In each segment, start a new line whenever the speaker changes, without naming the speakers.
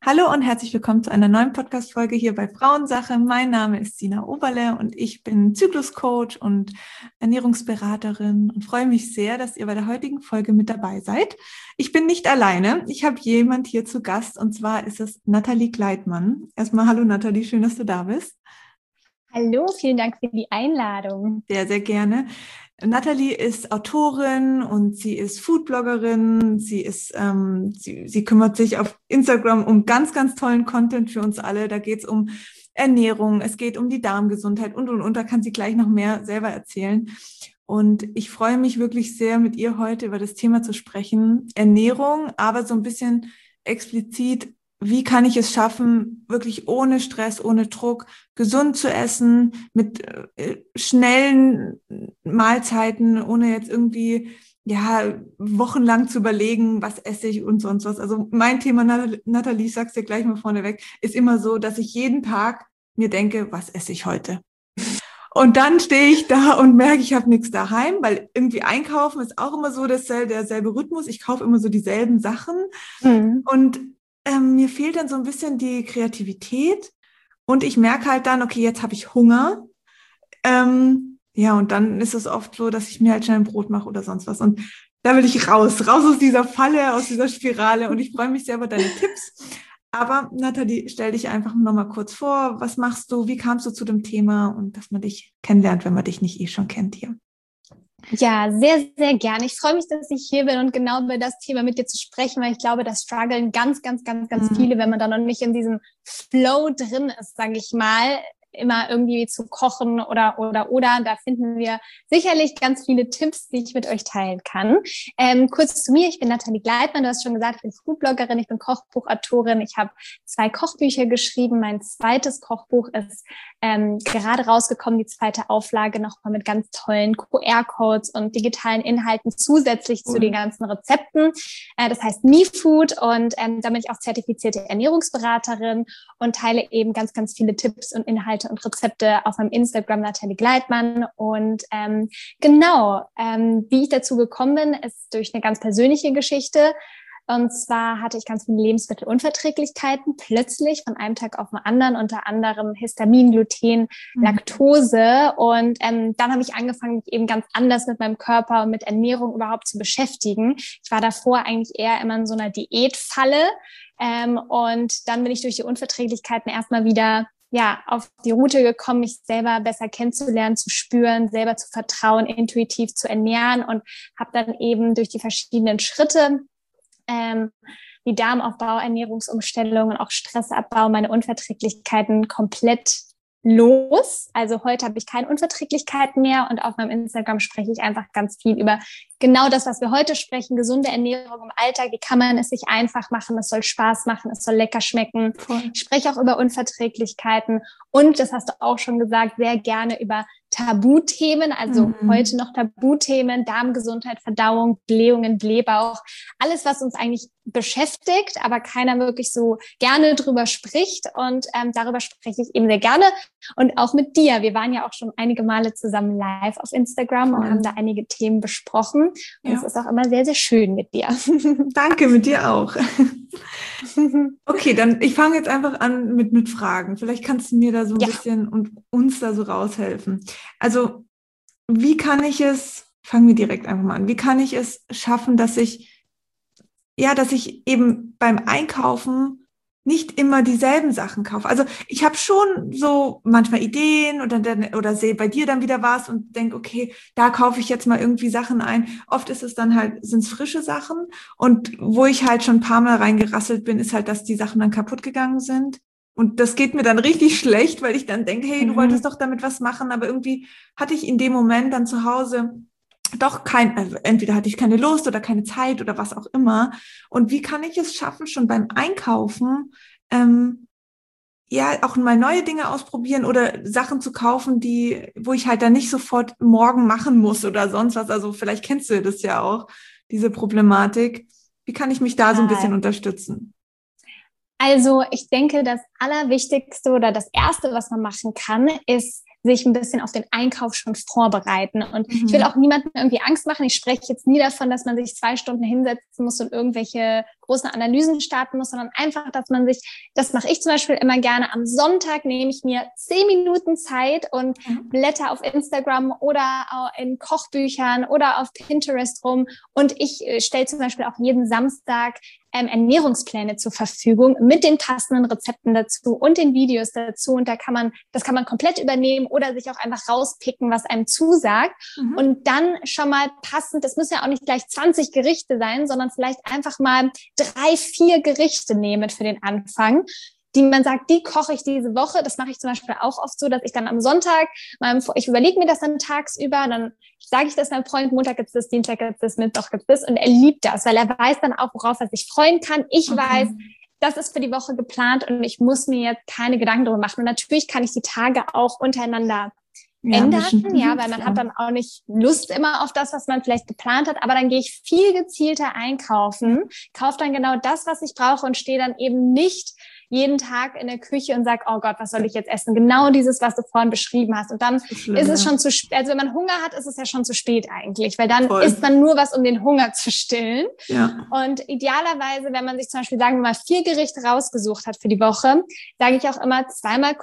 Hallo und herzlich willkommen zu einer neuen Podcast-Folge hier bei Frauensache. Mein Name ist Sina Oberle und ich bin Zykluscoach und Ernährungsberaterin und freue mich sehr, dass ihr bei der heutigen Folge mit dabei seid. Ich bin nicht alleine. Ich habe jemand hier zu Gast und zwar ist es Nathalie Gleitmann. Erstmal hallo Nathalie, schön, dass du da bist.
Hallo, vielen Dank für die Einladung.
Sehr, sehr gerne. Nathalie ist Autorin und sie ist Foodbloggerin. Sie kümmert sich auf Instagram um ganz, ganz tollen Content für uns alle. Da geht es um Ernährung, es geht um die Darmgesundheit und. Da kann sie gleich noch mehr selber erzählen. Und ich freue mich wirklich sehr, mit ihr heute über das Thema zu sprechen. Ernährung, aber so ein bisschen explizit, wie kann ich es schaffen, wirklich ohne Stress, ohne Druck, gesund zu essen, mit schnellen Mahlzeiten, ohne jetzt irgendwie wochenlang zu überlegen, was esse ich und sonst was. Also mein Thema, Nathalie, ich sag's dir gleich mal vorneweg, ist immer so, dass ich jeden Tag mir denke, was esse ich heute? Und dann stehe ich da und merke, ich habe nichts daheim, weil irgendwie einkaufen ist auch immer so derselbe Rhythmus. Ich kaufe immer so dieselben Sachen. Und mir fehlt dann so ein bisschen die Kreativität und ich merke halt dann, okay, jetzt habe ich Hunger. Und dann ist es oft so, dass ich mir halt schnell ein Brot mache oder sonst was. Und da will ich raus aus dieser Falle, aus dieser Spirale. Und ich freue mich sehr über deine Tipps. Aber Nathalie, stell dich einfach nochmal kurz vor. Was machst du? Wie kamst du zu dem Thema? Und dass man dich kennenlernt, wenn man dich nicht schon kennt hier.
Ja, sehr, sehr gerne. Ich freue mich, dass ich hier bin und genau über das Thema mit dir zu sprechen, weil ich glaube, das strugglen ganz viele, wenn man da noch nicht in diesem Flow drin ist, sage ich mal, immer irgendwie zu kochen oder. Da finden wir sicherlich ganz viele Tipps, die ich mit euch teilen kann. Kurz zu mir, ich bin Nathalie Gleitmann, du hast schon gesagt, ich bin Foodbloggerin, ich bin Kochbuchautorin, ich habe 2 Kochbücher geschrieben, mein zweites Kochbuch ist gerade rausgekommen, die zweite Auflage, nochmal mit ganz tollen QR-Codes und digitalen Inhalten zusätzlich zu den ganzen Rezepten. Das heißt MeFood und da bin ich auch zertifizierte Ernährungsberaterin und teile eben ganz viele Tipps und Inhalte und Rezepte auf meinem Instagram Nathalie Gleitmann. Und wie ich dazu gekommen bin, ist durch eine ganz persönliche Geschichte. Und zwar hatte ich ganz viele Lebensmittelunverträglichkeiten, plötzlich von einem Tag auf den anderen, unter anderem Histamin, Gluten, Laktose. Und dann habe ich angefangen, mich eben ganz anders mit meinem Körper und mit Ernährung überhaupt zu beschäftigen. Ich war davor eigentlich eher immer in so einer Diätfalle. Und dann bin ich durch die Unverträglichkeiten erstmal wieder auf die Route gekommen, mich selber besser kennenzulernen, zu spüren, selber zu vertrauen, intuitiv zu ernähren und habe dann eben durch die verschiedenen Schritte die Darmaufbau, Ernährungsumstellung und auch Stressabbau, meine Unverträglichkeiten komplett los. Also heute habe ich keine Unverträglichkeiten mehr und auf meinem Instagram spreche ich einfach ganz viel über genau das, was wir heute sprechen, gesunde Ernährung im Alltag. Wie kann man es sich einfach machen? Es soll Spaß machen, es soll lecker schmecken.
Voll.
Ich spreche auch über Unverträglichkeiten und, das hast du auch schon gesagt, sehr gerne über Tabuthemen, also heute noch Tabuthemen, Darmgesundheit, Verdauung, Blähungen, Blähbauch, alles, was uns eigentlich beschäftigt, aber keiner wirklich so gerne drüber spricht und darüber spreche ich eben sehr gerne und auch mit dir. Wir waren ja auch schon einige Male zusammen live auf Instagram und haben da einige Themen besprochen und es ist auch immer sehr, sehr schön mit dir.
Danke, mit dir auch. Okay, dann ich fange jetzt einfach an mit Fragen. Vielleicht kannst du mir da so ein bisschen und uns da so raushelfen. Also, fangen wir direkt einfach mal an, wie kann ich es schaffen, dass ich eben beim Einkaufen nicht immer dieselben Sachen kaufe. Also ich habe schon so manchmal Ideen oder sehe bei dir dann wieder was und denke, okay, da kaufe ich jetzt mal irgendwie Sachen ein. Oft ist es dann halt, sind es frische Sachen und wo ich halt schon ein paar Mal reingerasselt bin, ist halt, dass die Sachen dann kaputt gegangen sind. Und das geht mir dann richtig schlecht, weil ich dann denke, hey, du wolltest doch damit was machen, aber irgendwie hatte ich in dem Moment dann zu Hause doch also entweder hatte ich keine Lust oder keine Zeit oder was auch immer. Und wie kann ich es schaffen, schon beim Einkaufen, auch mal neue Dinge ausprobieren oder Sachen zu kaufen, wo ich halt dann nicht sofort morgen machen muss oder sonst was. Also vielleicht kennst du das ja auch, diese Problematik. Wie kann ich mich da so ein bisschen unterstützen?
Also ich denke, das Allerwichtigste oder das Erste, was man machen kann, ist sich ein bisschen auf den Einkauf schon vorbereiten. Und ich will auch niemandem irgendwie Angst machen. Ich spreche jetzt nie davon, dass man sich 2 Stunden hinsetzen muss und irgendwelche großen Analysen starten muss, sondern einfach, dass man sich, das mache ich zum Beispiel immer gerne, am Sonntag nehme ich mir 10 Minuten Zeit und blätter auf Instagram oder in Kochbüchern oder auf Pinterest rum und ich stelle zum Beispiel auch jeden Samstag Ernährungspläne zur Verfügung mit den passenden Rezepten dazu und den Videos dazu. Und das kann man komplett übernehmen oder sich auch einfach rauspicken, was einem zusagt. Und dann schon mal passend, das müssen ja auch nicht gleich 20 Gerichte sein, sondern vielleicht einfach mal 3, 4 Gerichte nehmen für den Anfang, die man sagt, die koche ich diese Woche. Das mache ich zum Beispiel auch oft so, dass ich dann am Sonntag, ich überlege mir das dann tagsüber, dann sage ich das meinem Freund, Montag gibt's das, Dienstag gibt's das, Mittwoch gibt's das und er liebt das, weil er weiß dann auch, worauf er sich freuen kann. Ich weiß, das ist für die Woche geplant und ich muss mir jetzt keine Gedanken darüber machen. Und natürlich kann ich die Tage auch untereinander ändern, weil man hat dann auch nicht Lust immer auf das, was man vielleicht geplant hat, aber dann gehe ich viel gezielter einkaufen, kaufe dann genau das, was ich brauche und stehe dann eben nicht jeden Tag in der Küche und sage, oh Gott, was soll ich jetzt essen? Genau dieses, was du vorhin beschrieben hast. Und dann ist es schon zu spät. Also wenn man Hunger hat, ist es ja schon zu spät eigentlich, weil dann isst man nur was, um den Hunger zu stillen. Ja. Und idealerweise, wenn man sich zum Beispiel, sagen wir mal, 4 Gerichte rausgesucht hat für die Woche, sage ich auch immer einmal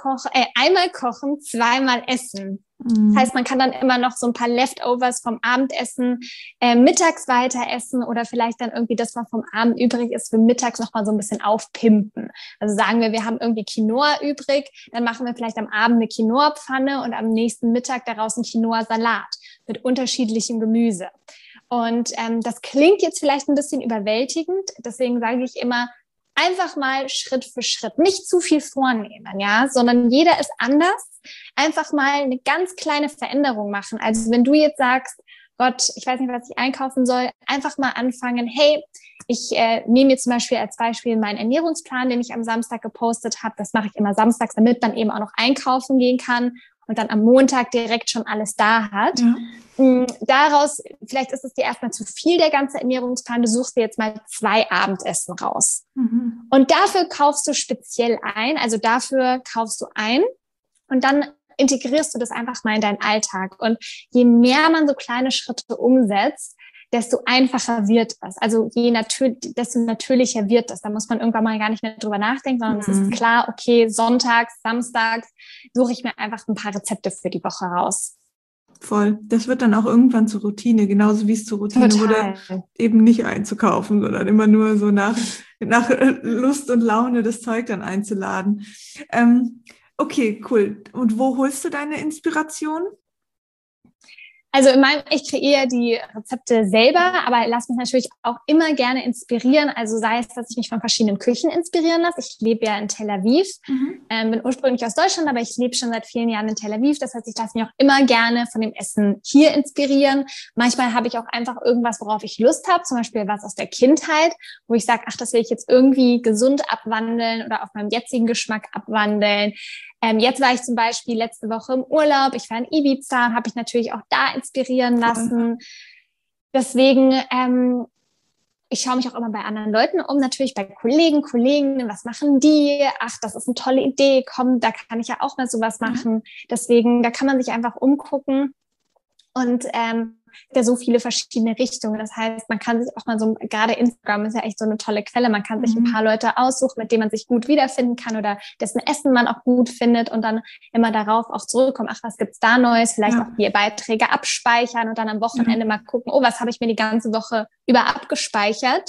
kochen, zweimal essen. Das heißt, man kann dann immer noch so ein paar Leftovers vom Abendessen mittags weiter essen oder vielleicht dann irgendwie das, was vom Abend übrig ist, für mittags noch mal so ein bisschen aufpimpen. Also sagen wir haben irgendwie Quinoa übrig, dann machen wir vielleicht am Abend eine Quinoa-Pfanne und am nächsten Mittag daraus einen Quinoa-Salat mit unterschiedlichem Gemüse. Und das klingt jetzt vielleicht ein bisschen überwältigend, deswegen sage ich immer, einfach mal Schritt für Schritt, nicht zu viel vornehmen, ja, sondern jeder ist anders. Einfach mal eine ganz kleine Veränderung machen. Also wenn du jetzt sagst, Gott, ich weiß nicht, was ich einkaufen soll, einfach mal anfangen, hey, ich nehme jetzt zum Beispiel als Beispiel meinen Ernährungsplan, den ich am Samstag gepostet habe. Das mache ich immer samstags, damit man eben auch noch einkaufen gehen kann und dann am Montag direkt schon alles da hat. Ja. Daraus, vielleicht ist es dir erstmal zu viel, der ganze Ernährungsplan, du suchst dir jetzt mal 2 Abendessen raus. Und dafür kaufst du speziell ein, also dafür kaufst du ein und dann integrierst du das einfach mal in deinen Alltag. Und je mehr man so kleine Schritte umsetzt, desto einfacher wird es. Also desto natürlicher wird es. Da muss man irgendwann mal gar nicht mehr drüber nachdenken, sondern es ist klar, okay, sonntags, samstags suche ich mir einfach ein paar Rezepte für die Woche raus.
Voll. Das wird dann auch irgendwann zur Routine, genauso wie es zur Routine wurde, eben nicht einzukaufen, sondern immer nur so nach Lust und Laune das Zeug dann einzuladen. Okay, cool. Und wo holst du deine Inspiration?
Also ich kreiere die Rezepte selber, aber lass mich natürlich auch immer gerne inspirieren. Also sei es, dass ich mich von verschiedenen Küchen inspirieren lasse. Ich lebe ja in Tel Aviv, bin ursprünglich aus Deutschland, aber ich lebe schon seit vielen Jahren in Tel Aviv. Das heißt, ich lasse mich auch immer gerne von dem Essen hier inspirieren. Manchmal habe ich auch einfach irgendwas, worauf ich Lust habe, zum Beispiel was aus der Kindheit, wo ich sage, ach, das will ich jetzt irgendwie gesund abwandeln oder auf meinem jetzigen Geschmack abwandeln. Jetzt war ich zum Beispiel letzte Woche im Urlaub. Ich war in Ibiza, habe ich natürlich auch da inspirieren lassen. Deswegen, ich schaue mich auch immer bei anderen Leuten um, natürlich bei Kolleginnen, was machen die? Ach, das ist eine tolle Idee, komm, da kann ich ja auch mal sowas machen. Deswegen, da kann man sich einfach umgucken und ja so viele verschiedene Richtungen. Das heißt, man kann sich auch mal so, gerade Instagram ist ja echt so eine tolle Quelle, man kann sich ein paar Leute aussuchen, mit denen man sich gut wiederfinden kann oder dessen Essen man auch gut findet und dann immer darauf auch zurückkommen, ach, was gibt's da Neues? Vielleicht auch die Beiträge abspeichern und dann am Wochenende mal gucken, oh, was habe ich mir die ganze Woche über abgespeichert?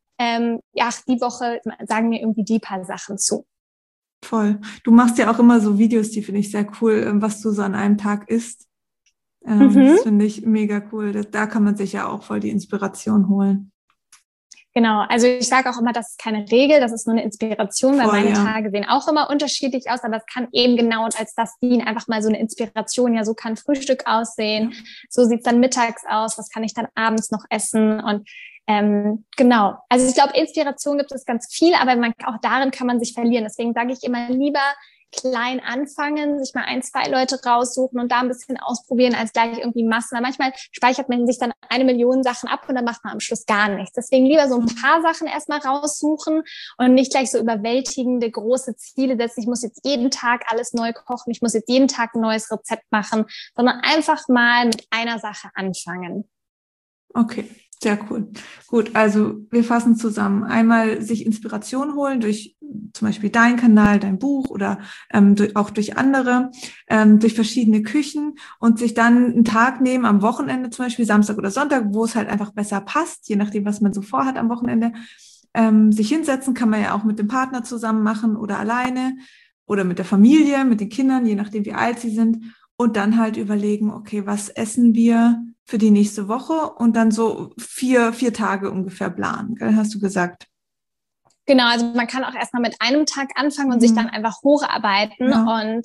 Die Woche sagen mir irgendwie die paar Sachen zu.
Voll. Du machst ja auch immer so Videos, die finde ich sehr cool, was du so an einem Tag isst. Das finde ich mega cool. Da kann man sich ja auch voll die Inspiration holen.
Genau, also ich sage auch immer, das ist keine Regel, das ist nur eine Inspiration, weil meine Tage sehen auch immer unterschiedlich aus, aber es kann eben genau als das dienen, einfach mal so eine Inspiration, ja, so kann Frühstück aussehen, so sieht's dann mittags aus, was kann ich dann abends noch essen und genau, also ich glaube, Inspiration gibt es ganz viel, aber auch darin kann man sich verlieren, deswegen sage ich immer lieber klein anfangen, sich mal 1, 2 Leute raussuchen und da ein bisschen ausprobieren, als gleich irgendwie Massen. Weil manchmal speichert man sich dann 1 Million Sachen ab und dann macht man am Schluss gar nichts. Deswegen lieber so ein paar Sachen erstmal raussuchen und nicht gleich so überwältigende große Ziele setzen. Ich muss jetzt jeden Tag alles neu kochen, ich muss jetzt jeden Tag ein neues Rezept machen, sondern einfach mal mit einer Sache anfangen.
Okay, Sehr cool. Gut, also wir fassen zusammen. Einmal sich Inspiration holen durch zum Beispiel deinen Kanal, dein Buch oder auch durch andere, durch verschiedene Küchen und sich dann einen Tag nehmen am Wochenende, zum Beispiel Samstag oder Sonntag, wo es halt einfach besser passt, je nachdem, was man so vorhat am Wochenende. Sich hinsetzen kann man ja auch mit dem Partner zusammen machen oder alleine oder mit der Familie, mit den Kindern, je nachdem, wie alt sie sind. Und dann halt überlegen, okay, was essen wir für die nächste Woche und dann so vier Tage ungefähr planen, gell, hast du gesagt.
Genau, also man kann auch erstmal mit einem Tag anfangen und sich dann einfach hocharbeiten. Ja. Und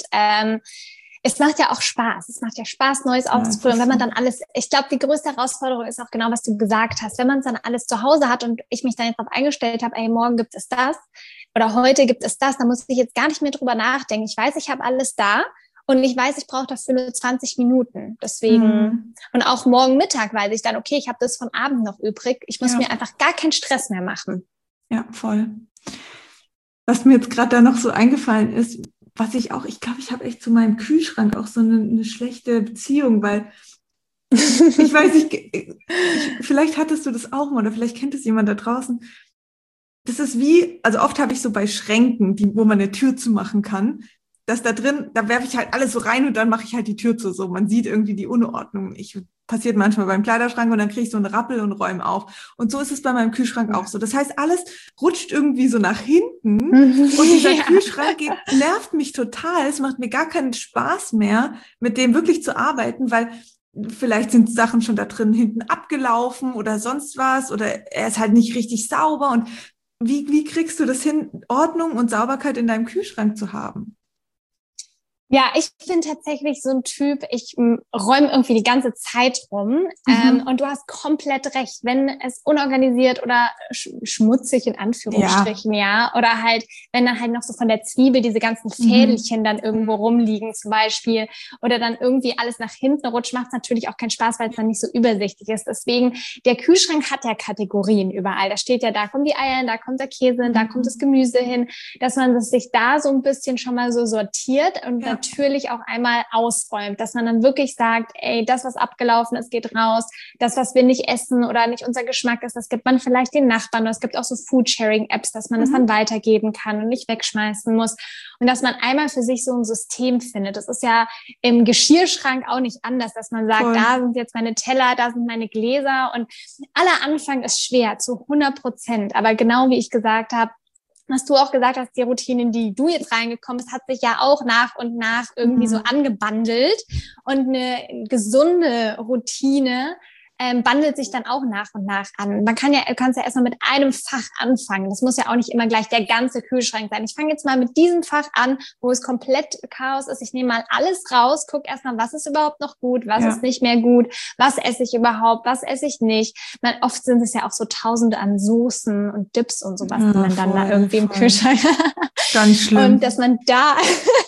es macht ja auch Spaß. Es macht ja Spaß, Neues auszuprobieren. Wenn man dann alles, ich glaube, die größte Herausforderung ist auch genau, was du gesagt hast. Wenn man es dann alles zu Hause hat und ich mich dann jetzt darauf eingestellt habe, ey, morgen gibt es das oder heute gibt es das, dann muss ich jetzt gar nicht mehr drüber nachdenken. Ich weiß, ich habe alles da. Und ich weiß, ich brauche dafür nur 20 Minuten. Deswegen, und auch morgen Mittag weiß ich dann, okay, ich habe das von Abend noch übrig. Ich muss mir einfach gar keinen Stress mehr machen.
Ja, voll. Was mir jetzt gerade da noch so eingefallen ist, ich glaube, ich habe echt zu meinem Kühlschrank auch so eine schlechte Beziehung, weil ich weiß nicht, vielleicht hattest du das auch mal oder vielleicht kennt es jemand da draußen. Das ist also oft habe ich so bei Schränken, wo man eine Tür zumachen kann, dass da drin, da werfe ich halt alles so rein und dann mache ich halt die Tür zu. So, man sieht irgendwie die Unordnung. Passiert manchmal beim Kleiderschrank und dann kriege ich so einen Rappel und räume auf. Und so ist es bei meinem Kühlschrank auch so. Das heißt, alles rutscht irgendwie so nach hinten und dieser Kühlschrank nervt mich total. Es macht mir gar keinen Spaß mehr, mit dem wirklich zu arbeiten, weil vielleicht sind Sachen schon da drin hinten abgelaufen oder sonst was oder er ist halt nicht richtig sauber. Und wie kriegst du das hin, Ordnung und Sauberkeit in deinem Kühlschrank zu haben?
Ja, ich bin tatsächlich so ein Typ, ich räume irgendwie die ganze Zeit rum und du hast komplett recht, wenn es unorganisiert oder schmutzig in Anführungsstrichen, ja, oder halt, wenn dann halt noch so von der Zwiebel diese ganzen Fädelchen dann irgendwo rumliegen zum Beispiel oder dann irgendwie alles nach hinten rutscht, macht es natürlich auch keinen Spaß, weil es dann nicht so übersichtlich ist. Deswegen, der Kühlschrank hat ja Kategorien überall. Da steht ja, da kommen die Eier hin, da kommt der Käse hin, da kommt das Gemüse hin, dass man sich da so ein bisschen schon mal so sortiert und natürlich auch einmal ausräumt, dass man dann wirklich sagt, ey, das, was abgelaufen ist, geht raus. Das, was wir nicht essen oder nicht unser Geschmack ist, das gibt man vielleicht den Nachbarn. Oder es gibt auch so Food-Sharing-Apps, dass man das dann weitergeben kann und nicht wegschmeißen muss. Und dass man einmal für sich so ein System findet. Das ist ja im Geschirrschrank auch nicht anders, dass man sagt, da sind jetzt meine Teller, da sind meine Gläser. Und aller Anfang ist schwer, zu 100%. Aber genau wie ich gesagt habe, was du auch gesagt hast, die Routinen, die du jetzt reingekommen bist, hat sich ja auch nach und nach irgendwie so angebandelt. Und eine gesunde Routine bandelt sich dann auch nach und nach an. Du kannst ja erstmal mit einem Fach anfangen. Das muss ja auch nicht immer gleich der ganze Kühlschrank sein. Ich fange jetzt mal mit diesem Fach an, wo es komplett Chaos ist. Ich nehme mal alles raus, gucke erstmal, was ist überhaupt noch gut, was ist nicht mehr gut, was esse ich überhaupt, was esse ich nicht. Oft sind es ja auch so Tausende an Soßen und Dips und sowas, die man dann da irgendwie im Kühlschrank hat.
Ganz schlimm.
Und dass man da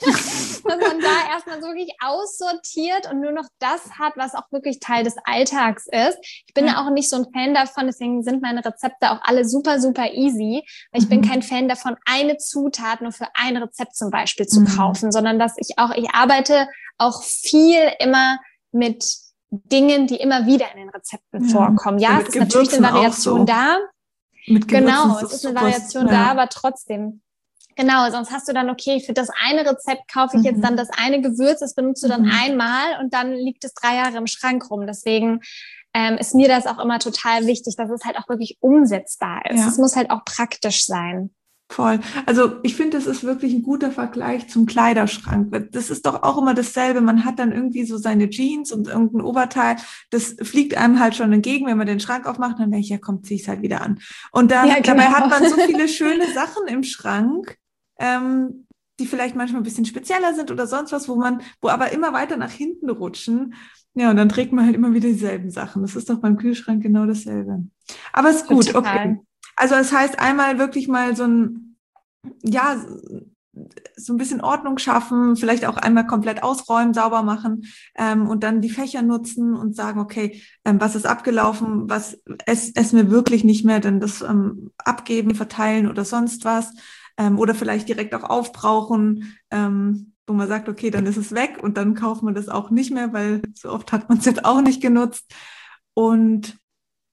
erstmal so wirklich aussortiert und nur noch das hat, was auch wirklich Teil des Alltags ist. Ich bin ja auch nicht so ein Fan davon, deswegen sind meine Rezepte auch alle super, super easy, weil ich bin kein Fan davon, eine Zutat nur für ein Rezept zum Beispiel zu kaufen, sondern dass ich arbeite auch viel immer mit Dingen, die immer wieder in den Rezepten vorkommen. Ja, es ist natürlich eine Variation da. Genau, es ist eine Variation da, aber trotzdem. Genau, sonst hast du dann, okay, für das eine Rezept kaufe ich jetzt dann das eine Gewürz, das benutzt du dann einmal und dann liegt es 3 Jahre im Schrank rum. Deswegen ist mir das auch immer total wichtig, dass es halt auch wirklich umsetzbar ist. Es muss halt auch praktisch sein.
Voll. Also ich finde, das ist wirklich ein guter Vergleich zum Kleiderschrank. Das ist doch auch immer dasselbe. Man hat dann irgendwie so seine Jeans und irgendein Oberteil. Das fliegt einem halt schon entgegen, wenn man den Schrank aufmacht. Dann denke ich, ja komm, zieh ich es halt wieder an. Und dann, dabei hat man so viele schöne Sachen im Schrank, die vielleicht manchmal ein bisschen spezieller sind oder sonst was, wo aber immer weiter nach hinten rutschen. Ja, und dann trägt man halt immer wieder dieselben Sachen. Das ist doch beim Kühlschrank genau dasselbe. Aber ist gut, okay. Also das heißt, einmal wirklich mal so ein bisschen Ordnung schaffen, vielleicht auch einmal komplett ausräumen, sauber machen und dann die Fächer nutzen und sagen, okay, was ist abgelaufen, was essen wir wirklich nicht mehr, denn das abgeben, verteilen oder sonst was oder vielleicht direkt auch aufbrauchen, wo man sagt, okay, dann ist es weg und dann kauft man das auch nicht mehr, weil so oft hat man es jetzt auch nicht genutzt. Und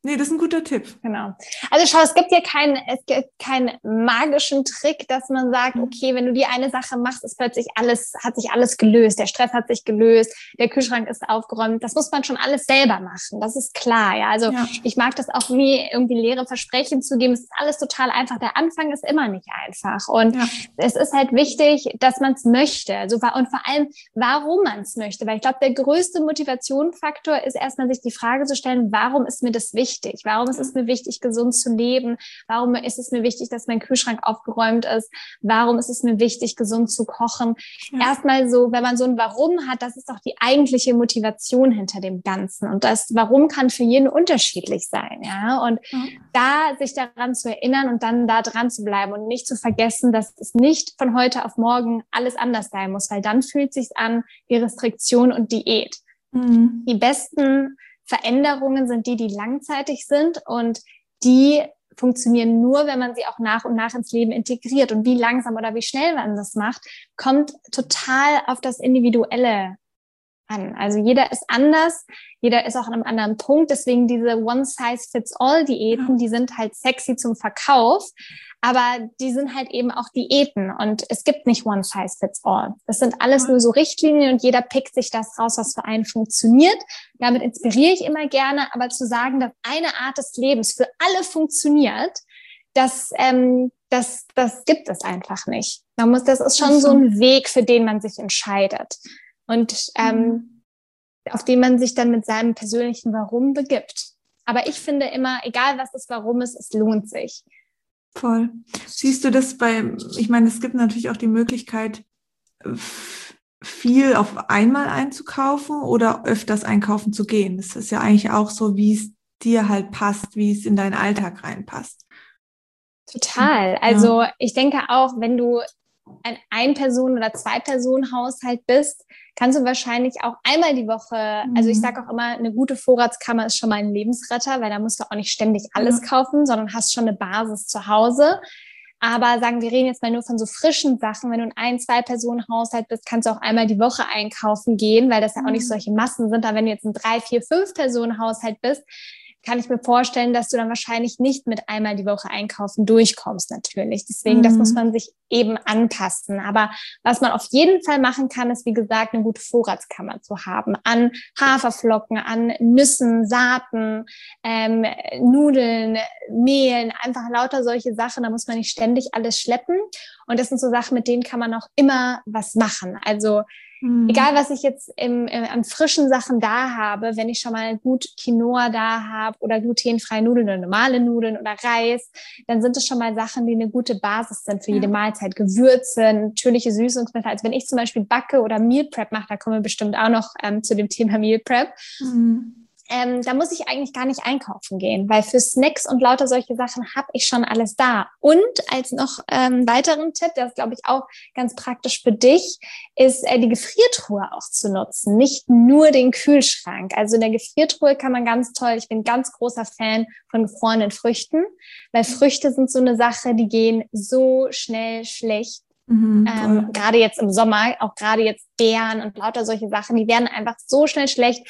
Nee, das ist ein guter Tipp.
Genau. Also schau, es gibt keinen magischen Trick, dass man sagt, okay, wenn du die eine Sache machst, ist plötzlich hat sich alles gelöst. Der Stress hat sich gelöst, der Kühlschrank ist aufgeräumt. Das muss man schon alles selber machen. Das ist klar, ja. Also ich mag das auch nie, irgendwie leere Versprechen zu geben. Es ist alles total einfach. Der Anfang ist immer nicht einfach. Und es ist halt wichtig, dass man es möchte. Also, und vor allem, warum man es möchte. Weil ich glaube, der größte Motivationsfaktor ist erstmal, sich die Frage zu stellen, warum ist mir das wichtig? Warum ist es mir wichtig, gesund zu leben? Warum ist es mir wichtig, dass mein Kühlschrank aufgeräumt ist? Warum ist es mir wichtig, gesund zu kochen? Erstmal so, wenn man so ein Warum hat, das ist doch die eigentliche Motivation hinter dem Ganzen. Und das Warum kann für jeden unterschiedlich sein, ja? Und da sich daran zu erinnern und dann da dran zu bleiben und nicht zu vergessen, dass es nicht von heute auf morgen alles anders sein muss, weil dann fühlt es sich an wie Restriktion und Diät. Die besten Veränderungen sind die langzeitig sind und die funktionieren nur, wenn man sie auch nach und nach ins Leben integriert. Und wie langsam oder wie schnell man das macht, kommt total auf das Individuelle an. Also jeder ist anders, jeder ist auch an einem anderen Punkt. Deswegen diese One-Size-Fits-All-Diäten, die sind halt sexy zum Verkauf, aber die sind halt eben auch Diäten und es gibt nicht One-Size-Fits-All. Das sind alles nur so Richtlinien und jeder pickt sich das raus, was für einen funktioniert. Damit inspiriere ich immer gerne, aber zu sagen, dass eine Art des Lebens für alle funktioniert, das gibt es einfach nicht. Das ist schon so ein Weg, für den man sich entscheidet. Und auf den man sich dann mit seinem persönlichen Warum begibt. Aber ich finde immer, egal was das Warum ist, es lohnt sich.
Voll. Siehst du das ich meine, es gibt natürlich auch die Möglichkeit, viel auf einmal einzukaufen oder öfters einkaufen zu gehen. Das ist ja eigentlich auch so, wie es dir halt passt, wie es in deinen Alltag reinpasst.
Total. Also ich denke auch, wenn du ein Ein-Personen- oder Zwei-Personen-Haushalt bist, kannst du wahrscheinlich auch einmal die Woche, also ich sage auch immer, eine gute Vorratskammer ist schon mal ein Lebensretter, weil da musst du auch nicht ständig alles kaufen, sondern hast schon eine Basis zu Hause. Aber sagen wir reden jetzt mal nur von so frischen Sachen. Wenn du ein Ein-Zwei-Personen-Haushalt bist, kannst du auch einmal die Woche einkaufen gehen, weil das ja auch nicht solche Massen sind. Aber wenn du jetzt ein 3-, 4-, 5-Personen-Haushalt bist, kann ich mir vorstellen, dass du dann wahrscheinlich nicht mit einmal die Woche einkaufen durchkommst natürlich. Deswegen, das muss man sich eben anpassen. Aber was man auf jeden Fall machen kann, ist, wie gesagt, eine gute Vorratskammer zu haben an Haferflocken, an Nüssen, Saaten, Nudeln, Mehlen, einfach lauter solche Sachen. Da muss man nicht ständig alles schleppen. Und das sind so Sachen, mit denen kann man auch immer was machen. Also egal, was ich jetzt an frischen Sachen da habe, wenn ich schon mal gut Quinoa da habe oder glutenfreie Nudeln oder normale Nudeln oder Reis, dann sind es schon mal Sachen, die eine gute Basis sind für jede Mahlzeit. Gewürze, natürliche Süßungsmittel. Also wenn ich zum Beispiel backe oder Meal Prep mache, da kommen wir bestimmt auch noch zu dem Thema Meal Prep. Da muss ich eigentlich gar nicht einkaufen gehen, weil für Snacks und lauter solche Sachen habe ich schon alles da. Und als noch weiteren Tipp, der ist, glaube ich, auch ganz praktisch für dich, ist die Gefriertruhe auch zu nutzen, nicht nur den Kühlschrank. Also in der Gefriertruhe kann man ganz toll, ich bin ganz großer Fan von gefrorenen Früchten, weil Früchte sind so eine Sache, die gehen so schnell schlecht. Gerade jetzt im Sommer, auch gerade jetzt Beeren und lauter solche Sachen, die werden einfach so schnell schlecht.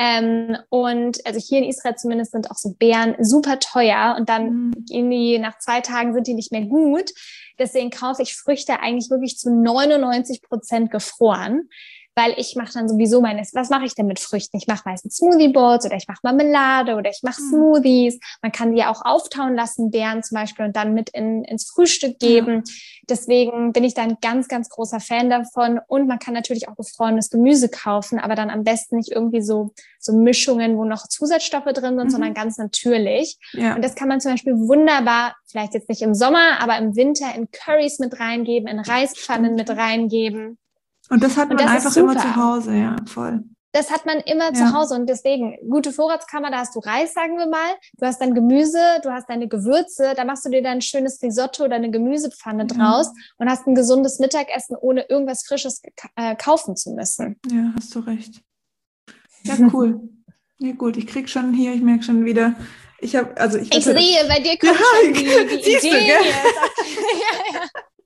Und also hier in Israel zumindest sind auch so Beeren super teuer und dann gehen die nach 2 Tagen sind die nicht mehr gut. Deswegen kaufe ich Früchte eigentlich wirklich zu 99% gefroren, weil ich mache dann sowieso was mache ich denn mit Früchten? Ich mache meistens Smoothie Bowls oder ich mache Marmelade oder ich mache Smoothies. Man kann die ja auch auftauen lassen, Beeren zum Beispiel, und dann mit ins Frühstück geben. Deswegen bin ich da ein ganz, ganz großer Fan davon. Und man kann natürlich auch gefrorenes Gemüse kaufen, aber dann am besten nicht irgendwie so Mischungen, wo noch Zusatzstoffe drin sind, sondern ganz natürlich. Ja. Und das kann man zum Beispiel wunderbar, vielleicht jetzt nicht im Sommer, aber im Winter in Currys mit reingeben, in Reispfannen mit reingeben.
Und das hat man einfach immer zu Hause, ja, voll.
Das hat man immer zu Hause und deswegen, gute Vorratskammer, da hast du Reis, sagen wir mal, du hast dein Gemüse, du hast deine Gewürze, da machst du dir dann ein schönes Risotto oder eine Gemüsepfanne draus und hast ein gesundes Mittagessen, ohne irgendwas Frisches kaufen zu müssen.
Ja, hast du recht. Ja, cool. Ja, gut, ich merke schon wieder, ich sehe,
bei dir kommt schon die Idee.
Gell?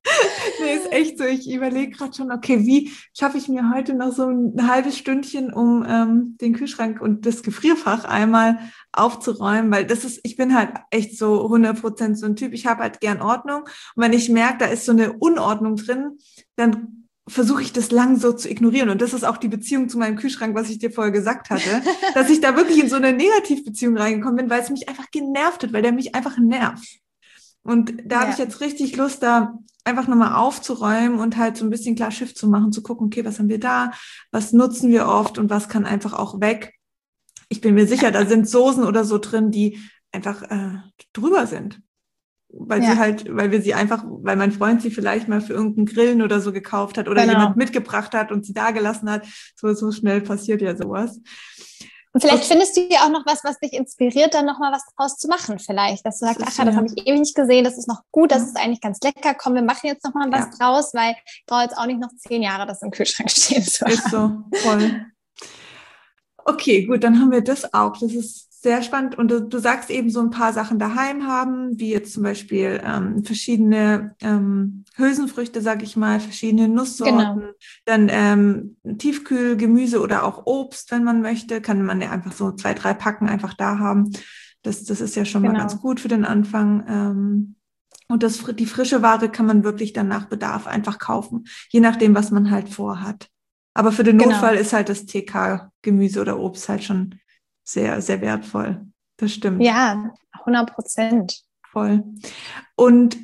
Nee, ist echt so. Ich überlege gerade schon, okay, wie schaffe ich mir heute noch so ein halbes Stündchen, um den Kühlschrank und das Gefrierfach einmal aufzuräumen, weil ich bin halt echt so 100% so ein Typ. Ich habe halt gern Ordnung. Und wenn ich merke, da ist so eine Unordnung drin, dann versuche ich das lang so zu ignorieren. Und das ist auch die Beziehung zu meinem Kühlschrank, was ich dir vorher gesagt hatte, dass ich da wirklich in so eine Negativbeziehung reingekommen bin, weil es mich einfach genervt hat, weil der mich einfach nervt. Und da habe ich jetzt richtig Lust, da einfach nochmal aufzuräumen und halt so ein bisschen klar Schiff zu machen, zu gucken, okay, was haben wir da, was nutzen wir oft und was kann einfach auch weg. Ich bin mir sicher, da sind Soßen oder so drin, die einfach drüber sind. Weil weil mein Freund sie vielleicht mal für irgendeinen Grillen oder so gekauft hat oder jemand mitgebracht hat und sie da gelassen hat. So schnell passiert ja sowas.
Und vielleicht findest du ja auch noch was dich inspiriert, dann nochmal was draus zu machen vielleicht. Dass du sagst, ach ja, das habe ich ewig nicht gesehen, das ist noch gut, das ist eigentlich ganz lecker. Komm, wir machen jetzt nochmal was draus, weil ich brauche jetzt auch nicht noch 10 Jahre das im Kühlschrank stehen zu haben.
Ist so, voll. Okay, gut, dann haben wir das auch. Das ist sehr spannend. Und du sagst eben so ein paar Sachen daheim haben, wie jetzt zum Beispiel verschiedene Hülsenfrüchte, sag ich mal, verschiedene Nusssorten, dann Tiefkühlgemüse oder auch Obst, wenn man möchte, kann man ja einfach so 2, 3 Packen einfach da haben. Das ist ja schon mal ganz gut für den Anfang. Und die frische Ware kann man wirklich dann nach Bedarf einfach kaufen, je nachdem, was man halt vorhat. Aber für den Notfall ist halt das TK-Gemüse oder Obst halt schon sehr, sehr wertvoll. Das stimmt.
Ja, 100%.
Voll. Und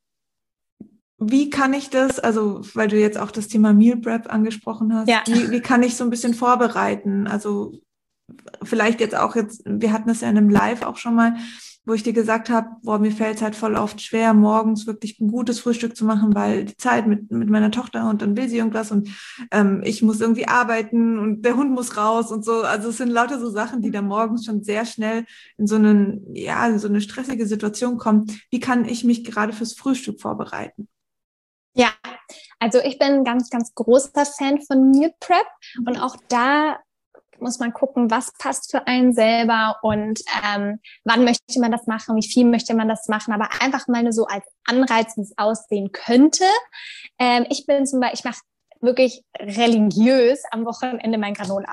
wie kann ich das, also weil du jetzt auch das Thema Meal Prep angesprochen hast, wie kann ich so ein bisschen vorbereiten? Also vielleicht wir hatten es ja in einem Live auch schon mal, wo ich dir gesagt habe, mir fällt es halt voll oft schwer, morgens wirklich ein gutes Frühstück zu machen, weil die Zeit mit meiner Tochter und dann will sie irgendwas und ich muss irgendwie arbeiten und der Hund muss raus und so. Also es sind lauter so Sachen, die dann morgens schon sehr schnell in so eine stressige Situation kommen. Wie kann ich mich gerade fürs Frühstück vorbereiten?
Ja, also ich bin ein ganz, ganz großer Fan von Meal Prep und auch da muss man gucken, was passt für einen selber und wann möchte man das machen, wie viel möchte man das machen, aber einfach mal so als Anreiz, wie es aussehen könnte. Ich mache wirklich religiös am Wochenende mein Granola.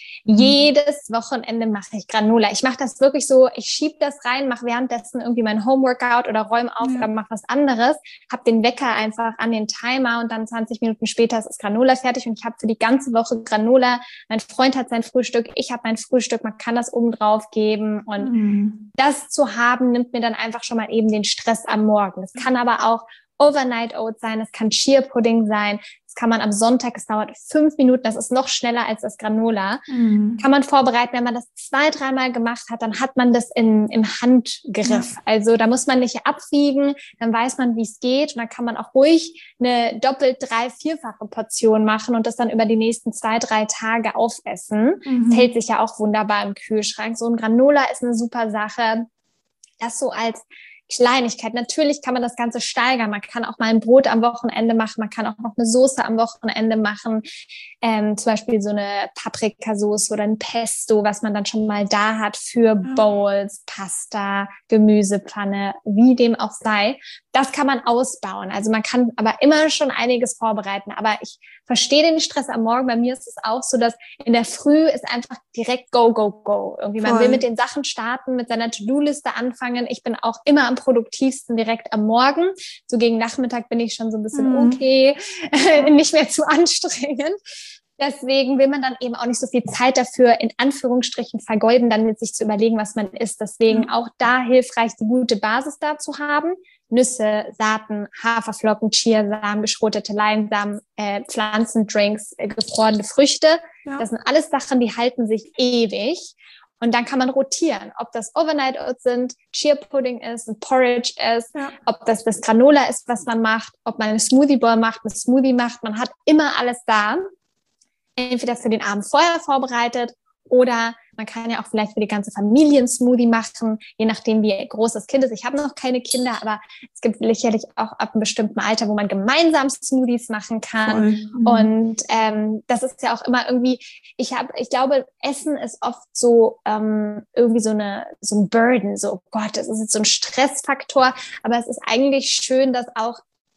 Jedes Wochenende mache ich Granola. Ich mache das wirklich so, ich schiebe das rein, mache währenddessen irgendwie mein Homeworkout oder räume auf oder mache was anderes, habe den Wecker einfach an den Timer und dann 20 Minuten später ist das Granola fertig und ich habe für die ganze Woche Granola. Mein Freund hat sein Frühstück, ich habe mein Frühstück, man kann das oben drauf geben und das zu haben, nimmt mir dann einfach schon mal eben den Stress am Morgen. Es kann aber auch Overnight Oats sein, es kann Chia Pudding sein, das kann man am Sonntag, es dauert 5 Minuten, das ist noch schneller als das Granola. Kann man vorbereiten, wenn man das 2, 3 Mal gemacht hat, dann hat man das im Handgriff. Also da muss man nicht abwiegen, dann weiß man, wie es geht und dann kann man auch ruhig eine doppelt, 3-, 4-fache Portion machen und das dann über die nächsten 2, 3 Tage aufessen. Das hält sich ja auch wunderbar im Kühlschrank. So ein Granola ist eine super Sache. Das so als Kleinigkeit. Natürlich kann man das Ganze steigern. Man kann auch mal ein Brot am Wochenende machen. Man kann auch noch eine Soße am Wochenende machen. Zum Beispiel so eine Paprikasauce oder ein Pesto, was man dann schon mal da hat für Bowls, Pasta, Gemüsepfanne, wie dem auch sei. Das kann man ausbauen. Also man kann aber immer schon einiges vorbereiten. Aber ich verstehe den Stress am Morgen. Bei mir ist es auch so, dass in der Früh ist einfach direkt go, go, go. Irgendwie man will mit den Sachen starten, mit seiner To-Do-Liste anfangen. Ich bin auch immer am produktivsten direkt am Morgen. So gegen Nachmittag bin ich schon so ein bisschen okay, nicht mehr zu anstrengend. Deswegen will man dann eben auch nicht so viel Zeit dafür in Anführungsstrichen vergeuden, dann mit sich zu überlegen, was man isst. Deswegen auch da hilfreich, die gute Basis da zu haben. Nüsse, Saaten, Haferflocken, Chiasamen, geschrotete Leinsamen, Pflanzendrinks, gefrorene Früchte. Ja. Das sind alles Sachen, die halten sich ewig. Und dann kann man rotieren, ob das Overnight Oats sind, Chia Pudding ist, ein Porridge ist, ob das Granola ist, was man macht, ob man eine Smoothie Bowl macht, eine Smoothie macht. Man hat immer alles da. Entweder für den Abend vorher vorbereitet oder man kann ja auch vielleicht für die ganze Familie einen Smoothie machen, je nachdem, wie groß das Kind ist. Ich habe noch keine Kinder, aber es gibt sicherlich auch ab einem bestimmten Alter, wo man gemeinsam Smoothies machen kann. Und das ist ja auch immer irgendwie, ich glaube, Essen ist oft so irgendwie so ein Burden, so oh Gott, das ist jetzt so ein Stressfaktor, aber es ist eigentlich schön, das auch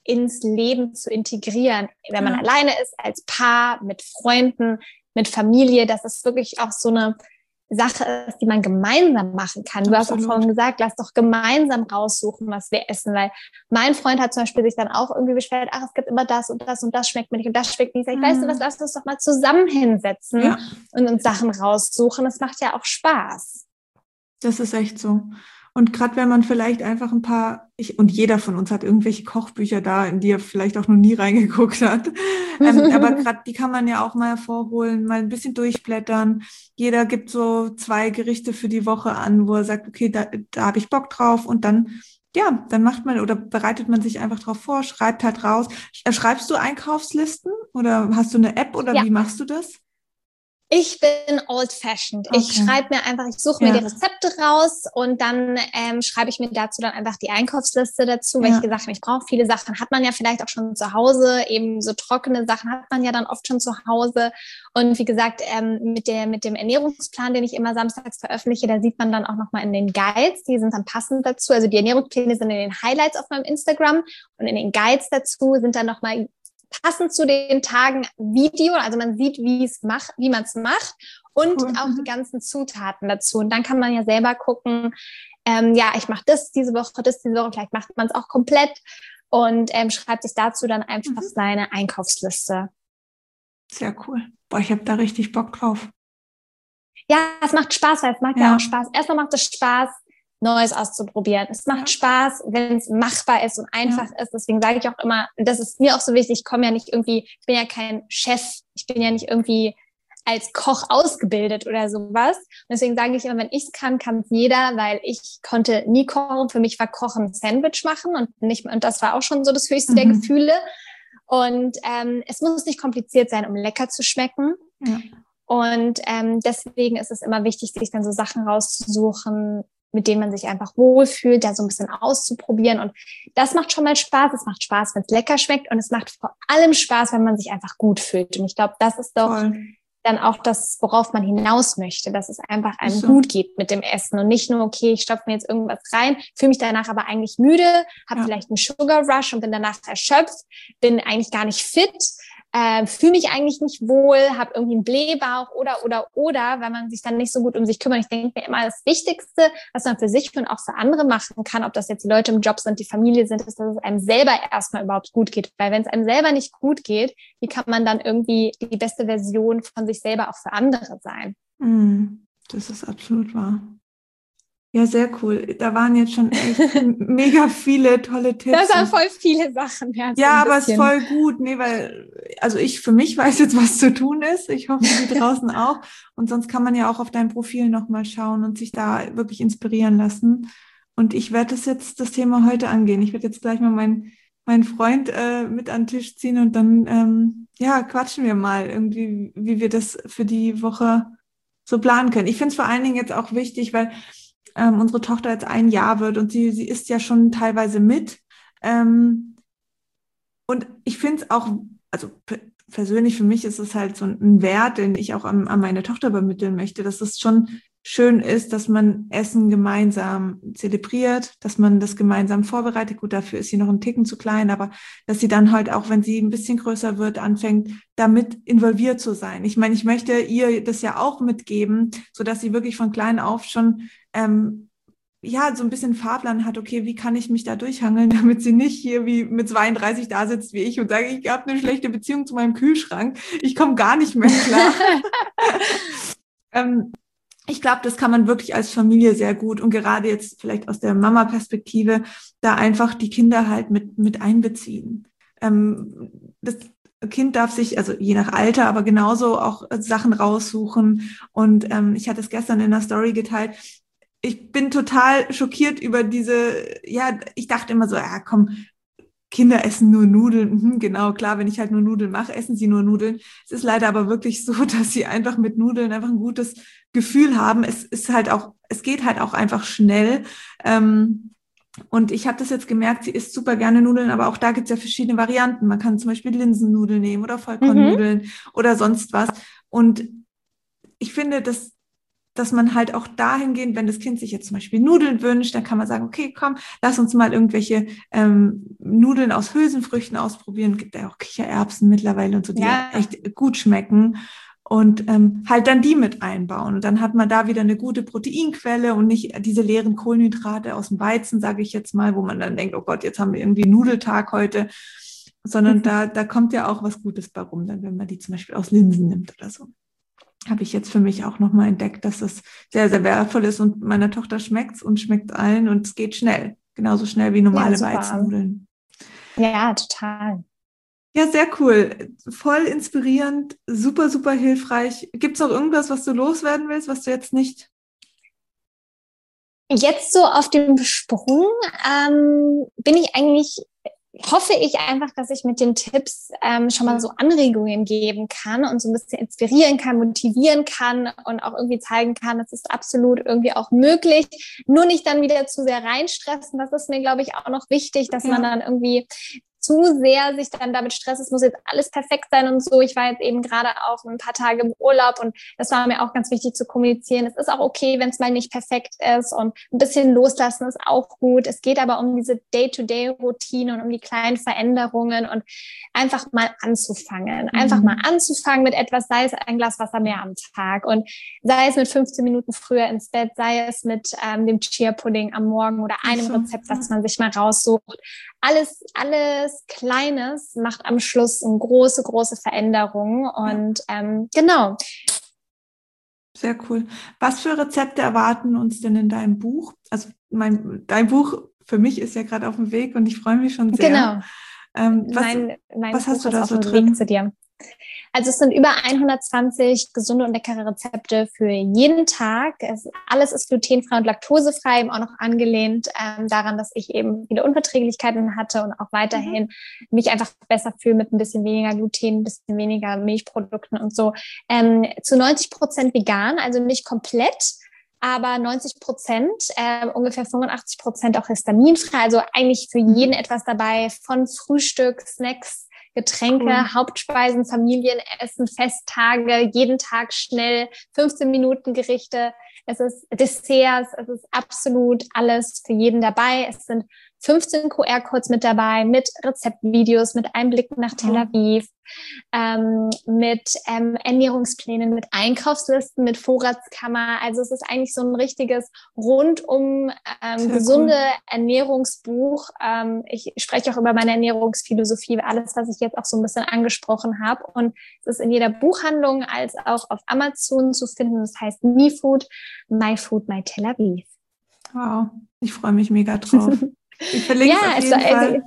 ins Leben zu integrieren, wenn man alleine ist, als Paar, mit Freunden, mit Familie, dass es wirklich auch so eine Sache ist, die man gemeinsam machen kann. Du hast auch vorhin gesagt, lass doch gemeinsam raussuchen, was wir essen, weil mein Freund hat zum Beispiel sich dann auch irgendwie beschwert, ach, es gibt immer das und das und das schmeckt mir nicht und das schmeckt nicht. Ich sage, weißt du was, lass uns doch mal zusammen hinsetzen und uns Sachen raussuchen. Das macht ja auch Spaß.
Das ist echt so. Und gerade wenn man vielleicht einfach ein paar, und jeder von uns hat irgendwelche Kochbücher da, in die er vielleicht auch noch nie reingeguckt hat. Aber gerade die kann man ja auch mal hervorholen, mal ein bisschen durchblättern. Jeder gibt so 2 Gerichte für die Woche an, wo er sagt, okay, da habe ich Bock drauf. Und dann, dann macht man oder bereitet man sich einfach drauf vor, schreibt halt raus. Schreibst du Einkaufslisten oder hast du eine App oder wie machst du das?
Ich bin old-fashioned. Okay. Ich schreibe mir einfach, ich suche mir die Rezepte raus und dann schreibe ich mir dazu dann einfach die Einkaufsliste dazu, weil ich gesagt habe, ich brauche viele Sachen. Hat man ja vielleicht auch schon zu Hause, eben so trockene Sachen hat man ja dann oft schon zu Hause. Und wie gesagt, mit dem Ernährungsplan, den ich immer samstags veröffentliche, da sieht man dann auch nochmal in den Guides, die sind dann passend dazu. Also die Ernährungspläne sind in den Highlights auf meinem Instagram und in den Guides dazu sind dann nochmal passend zu den Tagen Video, also man sieht, wie man es macht und auch die ganzen Zutaten dazu. Und dann kann man ja selber gucken, ich mache das diese Woche, vielleicht macht man es auch komplett und schreibt sich dazu dann einfach seine Einkaufsliste.
Sehr cool. Boah, ich habe da richtig Bock drauf.
Ja, es macht Spaß, weil es macht ja auch Spaß. Erstmal macht es Spaß, Neues auszuprobieren. Es macht Spaß, wenn es machbar ist und einfach ist. Deswegen sage ich auch immer, das ist mir auch so wichtig, ich bin ja kein Chef, ich bin ja nicht irgendwie als Koch ausgebildet oder sowas. Und deswegen sage ich immer, wenn ich es kann es jeder, weil ich konnte nie kochen. Für mich war Kochen ein Sandwich machen und das war auch schon so das höchste der Gefühle. Und es muss nicht kompliziert sein, um lecker zu schmecken. Ja. Und deswegen ist es immer wichtig, sich dann so Sachen rauszusuchen, mit denen man sich einfach wohlfühlt, da so ein bisschen auszuprobieren. Und das macht schon mal Spaß. Es macht Spaß, wenn es lecker schmeckt. Und es macht vor allem Spaß, wenn man sich einfach gut fühlt. Und ich glaube, das ist doch dann auch das, worauf man hinaus möchte, dass es einfach einem gut geht mit dem Essen und nicht nur, okay, ich stopfe mir jetzt irgendwas rein, fühle mich danach aber eigentlich müde, habe vielleicht einen Sugar Rush und bin danach erschöpft, bin eigentlich gar nicht fit, fühle mich eigentlich nicht wohl, habe irgendwie einen Blähbauch oder, weil man sich dann nicht so gut um sich kümmert. Ich denke mir immer, das Wichtigste, was man für sich und auch für andere machen kann, ob das jetzt die Leute im Job sind, die Familie sind, ist, dass es einem selber erstmal überhaupt gut geht. Weil wenn es einem selber nicht gut geht, wie kann man dann irgendwie die beste Version von sich selber auch für andere sein?
Das ist absolut wahr. Ja, sehr cool. Da waren jetzt schon echt mega viele tolle Tipps.
Das sind voll viele Sachen.
Ja, aber es ist voll gut, weil, also ich für mich weiß jetzt, was zu tun ist. Ich hoffe, die draußen auch. Und sonst kann man ja auch auf dein Profil nochmal schauen und sich da wirklich inspirieren lassen. Und ich werde das Thema heute angehen. Ich werde jetzt gleich mal meinen Freund mit an den Tisch ziehen und dann, quatschen wir mal irgendwie, wie wir das für die Woche so planen können. Ich finde es vor allen Dingen jetzt auch wichtig, weil unsere Tochter jetzt 1 Jahr wird und sie isst ja schon teilweise mit. Und ich finde es auch, also persönlich für mich ist es halt so ein Wert, den ich auch an meine Tochter übermitteln möchte, dass es schon schön ist, dass man Essen gemeinsam zelebriert, dass man das gemeinsam vorbereitet. Gut, dafür ist sie noch ein Ticken zu klein, aber dass sie dann halt auch, wenn sie ein bisschen größer wird, anfängt, damit involviert zu sein. Ich meine, ich möchte ihr das ja auch mitgeben, so dass sie wirklich von klein auf schon so ein bisschen Fahrplan hat, okay, wie kann ich mich da durchhangeln, damit sie nicht hier wie mit 32 da sitzt wie ich und sage, ich habe eine schlechte Beziehung zu meinem Kühlschrank, ich komme gar nicht mehr klar. Ich glaube, das kann man wirklich als Familie sehr gut und gerade jetzt vielleicht aus der Mama-Perspektive da einfach die Kinder halt mit einbeziehen. Das Kind darf sich, also je nach Alter, aber genauso auch Sachen raussuchen und ich hatte es gestern in der Story geteilt. Ich bin total schockiert über ich dachte immer so, komm, Kinder essen nur Nudeln. Genau, klar, wenn ich halt nur Nudeln mache, essen sie nur Nudeln. Es ist leider aber wirklich so, dass sie einfach mit Nudeln einfach ein gutes Gefühl haben. Es geht halt auch einfach schnell. Und ich habe das jetzt gemerkt, sie isst super gerne Nudeln, aber auch da gibt es ja verschiedene Varianten. Man kann zum Beispiel Linsennudeln nehmen oder Vollkornnudeln oder sonst was. Und ich finde, das dass man halt auch dahingehend, wenn das Kind sich jetzt zum Beispiel Nudeln wünscht, dann kann man sagen, okay, komm, lass uns mal irgendwelche Nudeln aus Hülsenfrüchten ausprobieren. Gibt ja auch Kichererbsen mittlerweile und so, die ja echt gut schmecken. Und halt dann die mit einbauen. Und dann hat man da wieder eine gute Proteinquelle und nicht diese leeren Kohlenhydrate aus dem Weizen, sage ich jetzt mal, wo man dann denkt, oh Gott, jetzt haben wir irgendwie Nudeltag heute. Sondern da kommt ja auch was Gutes bei rum, dann, wenn man die zum Beispiel aus Linsen nimmt oder so. Habe ich jetzt für mich auch nochmal entdeckt, dass das sehr, sehr wertvoll ist und meiner Tochter schmeckt's und schmeckt allen und es geht schnell. Genauso schnell wie normale Weizennudeln.
Ja, total.
Ja, sehr cool. Voll inspirierend, super, super hilfreich. Gibt's noch irgendwas, was du loswerden willst, was du jetzt nicht?
Jetzt so auf dem Sprung hoffe ich einfach, dass ich mit den Tipps schon mal so Anregungen geben kann und so ein bisschen inspirieren kann, motivieren kann und auch irgendwie zeigen kann, das ist absolut irgendwie auch möglich. Nur nicht dann wieder zu sehr reinstressen. Das ist mir, glaube ich, auch noch wichtig, dass man dann irgendwie zu sehr sich dann damit stresst, es muss jetzt alles perfekt sein und so. Ich war jetzt eben gerade auch ein paar Tage im Urlaub und das war mir auch ganz wichtig zu kommunizieren. Es ist auch okay, wenn es mal nicht perfekt ist und ein bisschen loslassen ist auch gut. Es geht aber um diese Day-to-Day-Routine und um die kleinen Veränderungen und einfach mal anzufangen. Einfach mal anzufangen mit etwas, sei es ein Glas Wasser mehr am Tag und sei es mit 15 Minuten früher ins Bett, sei es mit dem Chia-Pudding am Morgen oder einem Rezept, das man sich mal raussucht. Alles Kleines macht am Schluss eine große, große Veränderung und genau.
Sehr cool. Was für Rezepte erwarten uns denn in deinem Buch? Also dein Buch für mich ist ja gerade auf dem Weg und ich freue mich schon sehr.
Genau.
Was hast du da so
drin? Weg zu dir. Also es sind über 120 gesunde und leckere Rezepte für jeden Tag. Alles ist glutenfrei und laktosefrei, eben auch noch angelehnt daran, dass ich eben viele Unverträglichkeiten hatte und auch weiterhin mich einfach besser fühle mit ein bisschen weniger Gluten, ein bisschen weniger Milchprodukten und so. Zu 90% vegan, also nicht komplett, aber 90%, ungefähr 85% auch histaminfrei. Also eigentlich für jeden etwas dabei, von Frühstück, Snacks, Getränke, Hauptspeisen, Familienessen, Festtage, jeden Tag schnell, 15 Minuten Gerichte. Es ist Desserts, es ist absolut alles für jeden dabei. Es sind 15 QR-Codes mit dabei, mit Rezeptvideos, mit Einblicken nach Tel Aviv, mit Ernährungsplänen, mit Einkaufslisten, mit Vorratskammer. Also es ist eigentlich so ein richtiges rundum gesunde Ernährungsbuch. Ich spreche auch über meine Ernährungsphilosophie, alles, was ich jetzt auch so ein bisschen angesprochen habe. Und es ist in jeder Buchhandlung als auch auf Amazon zu finden. Das heißt MeFood, My Food, My Tel Aviv.
Wow, ich freue mich mega drauf. Ich verlinke es auf jeden Fall.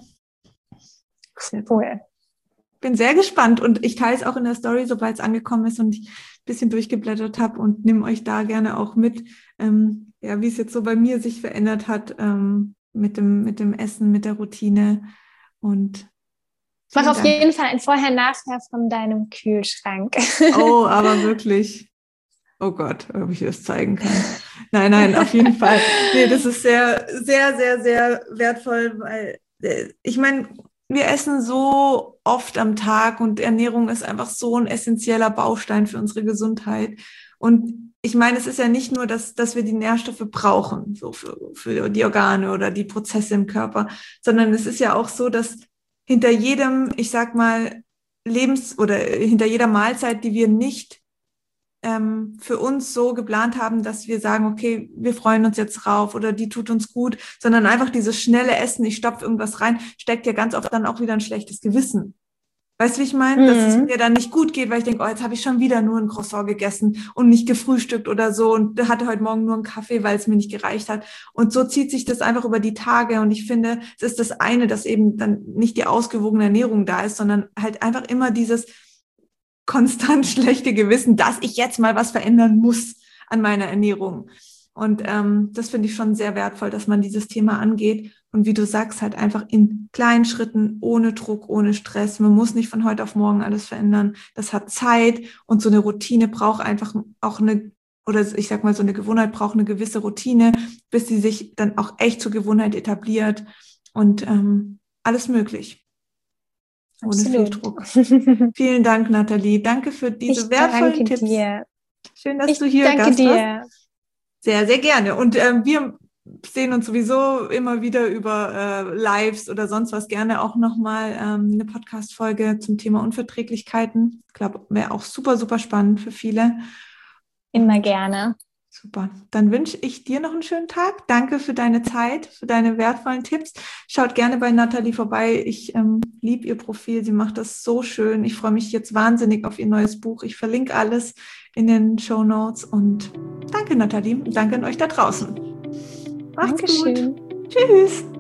Cool.
Bin sehr gespannt und ich teile es auch in der Story, sobald es angekommen ist und ich ein bisschen durchgeblättert habe und nehme euch da gerne auch mit, wie es jetzt so bei mir sich verändert hat mit dem Essen, mit der Routine. Und
mach auf jeden Fall ein Vorher-Nachher von deinem Kühlschrank.
Oh, aber wirklich. Oh Gott, ob ich das zeigen kann. Nein, auf jeden Fall. Nee, das ist sehr, sehr, sehr, sehr wertvoll, weil ich meine, wir essen so oft am Tag und Ernährung ist einfach so ein essentieller Baustein für unsere Gesundheit. Und ich meine, es ist ja nicht nur, dass wir die Nährstoffe brauchen, so für die Organe oder die Prozesse im Körper, sondern es ist ja auch so, dass hinter jedem, ich sag mal, hinter jeder Mahlzeit, die wir nicht für uns so geplant haben, dass wir sagen, okay, wir freuen uns jetzt drauf oder die tut uns gut, sondern einfach dieses schnelle Essen, ich stopfe irgendwas rein, steckt ja ganz oft dann auch wieder ein schlechtes Gewissen. Weißt du, wie ich meine? Dass es mir dann nicht gut geht, weil ich denke, oh, jetzt habe ich schon wieder nur ein Croissant gegessen und nicht gefrühstückt oder so und hatte heute Morgen nur einen Kaffee, weil es mir nicht gereicht hat. Und so zieht sich das einfach über die Tage und ich finde, es ist das eine, dass eben dann nicht die ausgewogene Ernährung da ist, sondern halt einfach immer dieses konstant schlechte Gewissen, dass ich jetzt mal was verändern muss an meiner Ernährung. Und das finde ich schon sehr wertvoll, dass man dieses Thema angeht. Und wie du sagst, halt einfach in kleinen Schritten, ohne Druck, ohne Stress. Man muss nicht von heute auf morgen alles verändern. Das hat Zeit und so eine Routine braucht einfach auch ich sag mal, so eine Gewohnheit braucht eine gewisse Routine, bis sie sich dann auch echt zur Gewohnheit etabliert und alles möglich. Ohne viel Druck. Vielen Dank, Nathalie. Danke für diese wertvollen Tipps. Dir. Schön, dass du hier Gast
warst. Danke dir.
Sehr, sehr gerne. Und wir sehen uns sowieso immer wieder über Lives oder sonst was, gerne auch nochmal eine Podcast-Folge zum Thema Unverträglichkeiten. Ich glaube, wäre auch super, super spannend für viele.
Immer gerne.
Super. Dann wünsche ich dir noch einen schönen Tag. Danke für deine Zeit, für deine wertvollen Tipps. Schaut gerne bei Nathalie vorbei. Ich liebe ihr Profil. Sie macht das so schön. Ich freue mich jetzt wahnsinnig auf ihr neues Buch. Ich verlinke alles in den Shownotes. Und danke, Nathalie. Und danke an euch da draußen. Macht's gut. Tschüss.